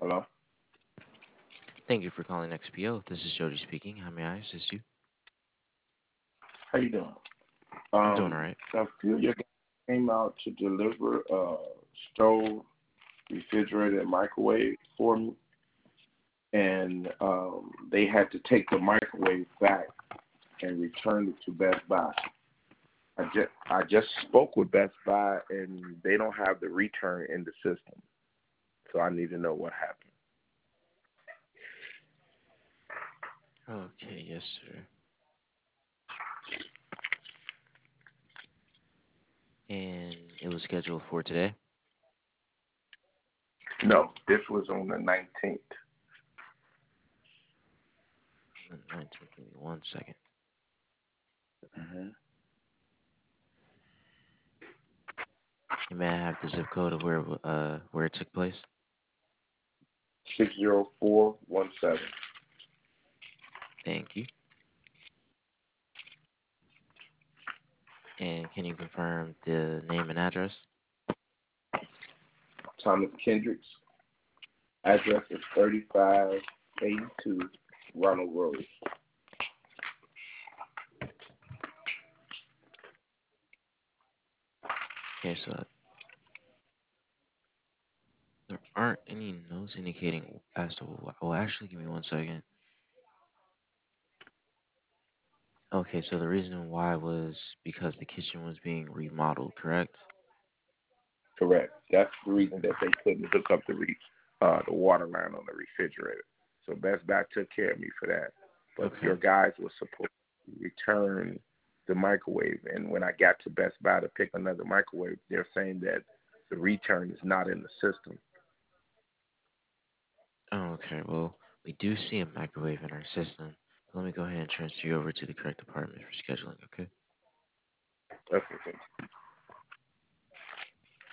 Hello. Thank you for calling XPO. This is Jody speaking. How may I assist you? How you doing? I'm doing all right. A few of your guys came out to deliver stove, refrigerator, and microwave for me, and they had to take the microwave back and return it to Best Buy. I just spoke with Best Buy, and they don't have the return in the system, so I need to know what happened. Okay, yes, sir. And it was scheduled for today? No, this was on the 19th. The 19th. Give me 1 second. Mm-hmm. You may I have the zip code of where it took place? 60417. Thank you. And can you confirm the name and address? Thomas Kendricks. Address is 3582 Ronald Road. Okay, so there aren't any notes indicating as to why. Well, actually, give me 1 second. Okay, so the reason why was because the kitchen was being remodeled, correct? Correct. That's the reason that they couldn't hook up the water line on the refrigerator. So Best Buy took care of me for that. But Okay. your guys were supposed to return the microwave, and when I got to Best Buy to pick another microwave, they're saying that the return is not in the system. Oh, okay. Well, we do see a microwave in our system. Let me go ahead and transfer you over to the correct department for scheduling, okay? Okay.